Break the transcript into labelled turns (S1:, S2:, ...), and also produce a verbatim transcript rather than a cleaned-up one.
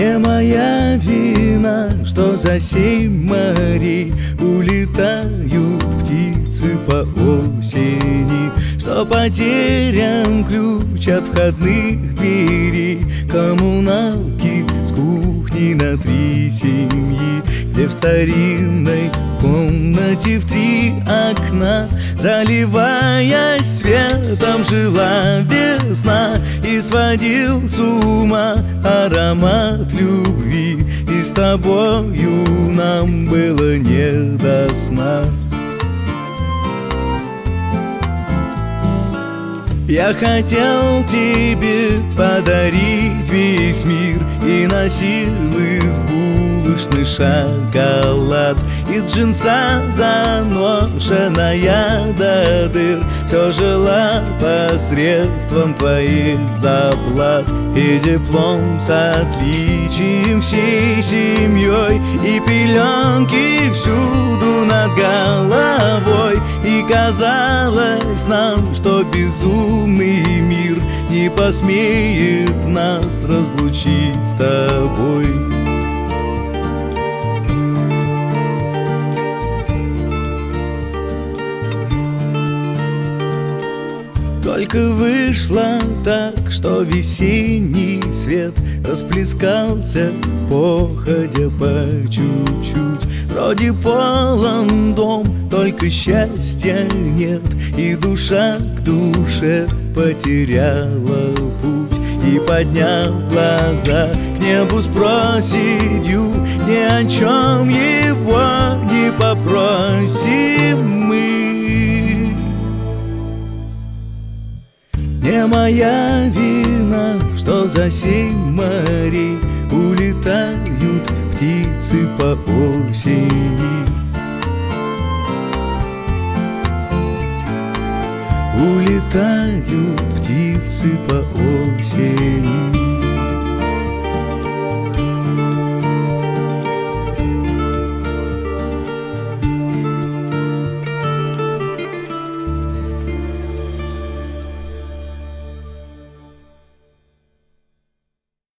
S1: Не моя вина, что за семь морей улетают птицы по осени, что потерян ключ от входных дверей коммуналки с кухни на три семьи, где в старинной комнате в три окна, заливаясь светом, жила весна, и сводил с ума аромат любви, и с тобою нам было не до сна. Я хотел тебе подарить весь мир и носил из булочный шоколад, и джинса заношенная до дыр все жила посредством твоих заплат. И диплом с отличием всей семьей, и пеленки всюду над головой, и казалось нам, что безумный мир не посмеет нас разлучить с тобой. Только вышло так, что весенний свет расплескался, походя по чуть-чуть. Вроде полон дом, только счастья нет, и душа к душе потеряла путь. И, подняв глаза к небу, спросидью, ни о чем его не попросим мы. Не моя вина, что за семь морей улетают птицы по осени. Улетают птицы по осени.